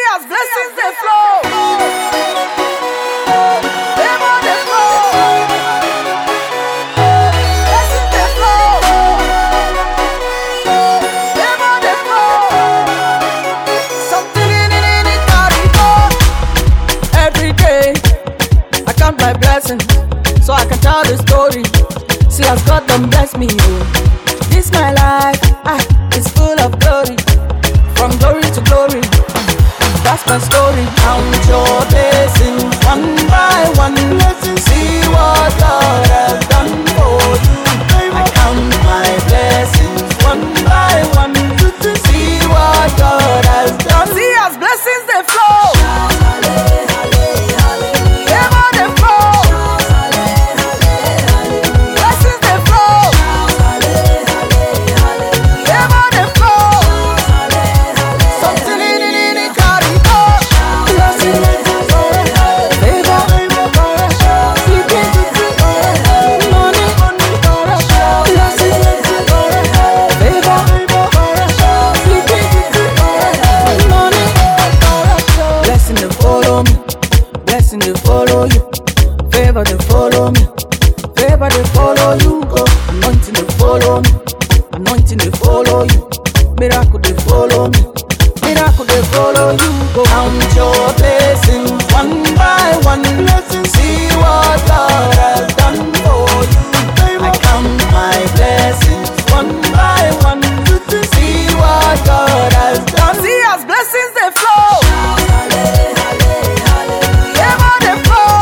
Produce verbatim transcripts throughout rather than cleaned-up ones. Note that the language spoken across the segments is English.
as blessings they flow. Favor they flow. Blessings they flow. Favor they flow. Something in it, in it, carry go. Every day I count my blessings so I can tell the story. See as God done bless me, oh. This my life, ah, it's full of glory. From glory to glory, that's my story. Count your blessings one by one. See what God has done for you. I count my blessings one by one. See what God has done. See as blessings they flow. Favor they flow. Blessings they flow. Favor they flow. Something in it, in it, carry go. Blessing, favor, seeking money, blessing, favor, seeking money. Blessing to follow me, blessing to follow you, favor to follow me, favor to follow you. Go, anointing to follow me, anointing to follow you, miracle to follow me. Miracle they follow you. Go count your blessings one by one. See what God has done for you. I count my blessings one by one. See what God has done. See as blessings they flow. Favor they flow.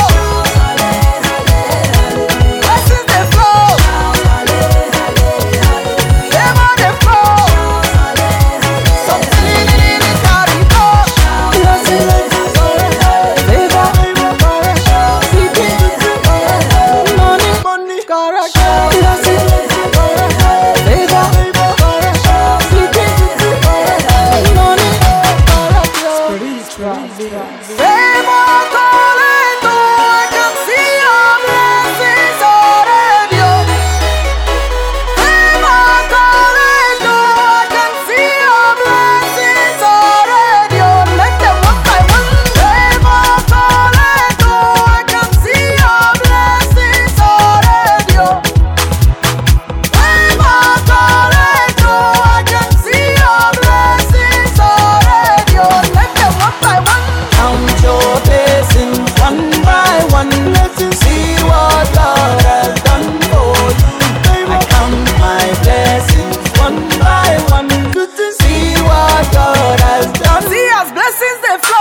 Blessings they flow. Favor they flow. Something in it, in it, carry go. Blessing, favor, seeking money, correct. Blessing, favor, seeking money, correct. Favor calling, though I can see your blessings already. Favor calling, though I can see your blessings already. Let them one by one. Favor calling, though I can see your blessings already. Favor calling, though I can see your blessings already. Let them one by one. Count your blessings one by one. See what God has done for you. I count my blessings one by one. See what God has done. See as blessings they flow.